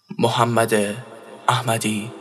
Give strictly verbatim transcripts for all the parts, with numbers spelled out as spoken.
محمد احمدی.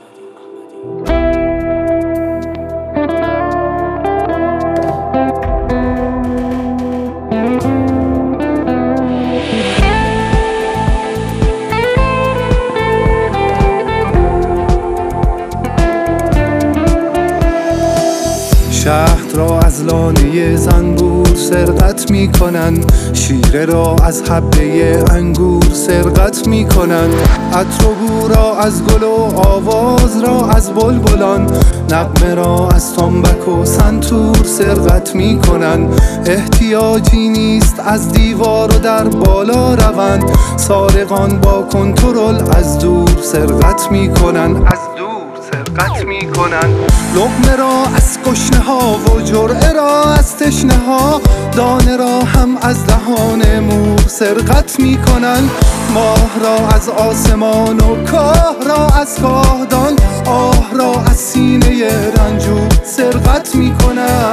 شهد را از لانه زنبور سرقت می کنند، شیره را از حبه انگور سرقت می کنند، عطر و بو را از گل و آواز را از بلبلان، نغمه را از تنبک و سنتور سرقت می کنند. احتیاجی نیست از دیوار و در بالا روند، سارقان با کنترل از دور سرقت می کنند، از دور سرقت می کنند. لقمه را از گشنه ها و جرعه را از تشنه ها، دانه را هم از دهان مور سرقت می کنند. ماه را از آسمان و کاه را از کاهدان، آه را از سینه رنجور سرقت می کنند.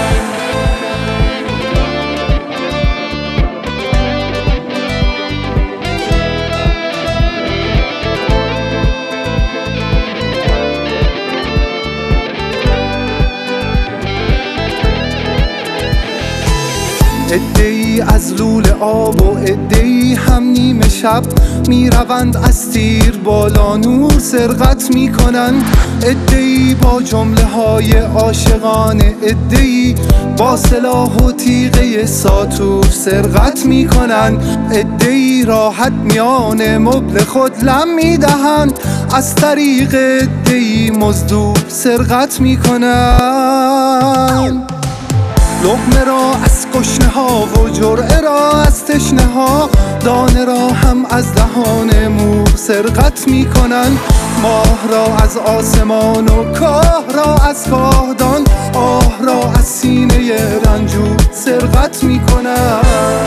عده‌ای از لوله آب و عده‌ای هم نیمه شب، می روند از تیر بالا نور سرقت می کنند. عده‌ای با جمله های عاشقانه، عده‌ای با سلاح و تیغه ساطور سرقت می کنند. عده‌ای راحت میان مبل خود لم می دهند، از طریق عده‌ای مزدور سرقت می کنند. لقمه را از گشنه ها و جرعه را از تشنه ها، دانه را هم از دهان مور سرقت می کنند. ماه را از آسمان و کاه را از کاهدان، آه را از سینه رنجور سرقت می کنند.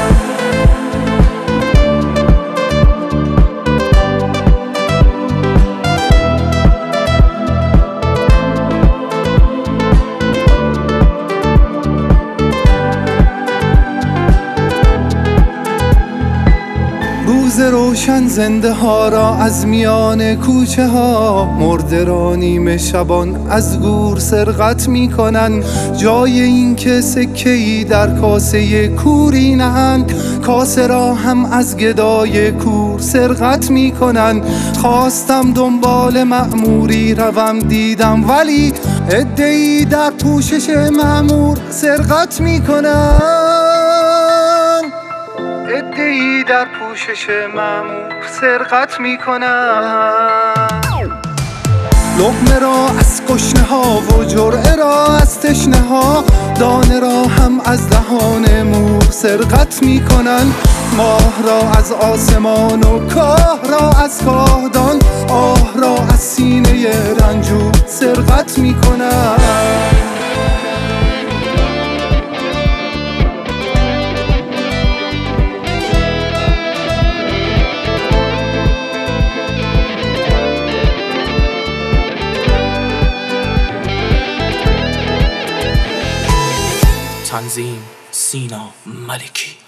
روز روشن زنده ها را از میان کوچه ها، مرده را نیمه شبان از گور سرقت می کنند. جای این که سکه‌ای در کاسه کوری نهند، کاسه را هم از گدای کور سرقت می کنند. خواستم دنبال مأموری روم دیدم، ولی عده‌ای در پوشش مأمور سرقت می کنند. عده‌ای در پوشش مأمور سرقت می کنند. لقمه را از گشنه ها و جرعه را از تشنه ها، دانه را هم از دهان مور سرقت می کنند. ماه را از آسمان و کاه را از کاهدان، آه را از سینه رنجور سرقت می کنند. تنظیم سینا ملکی.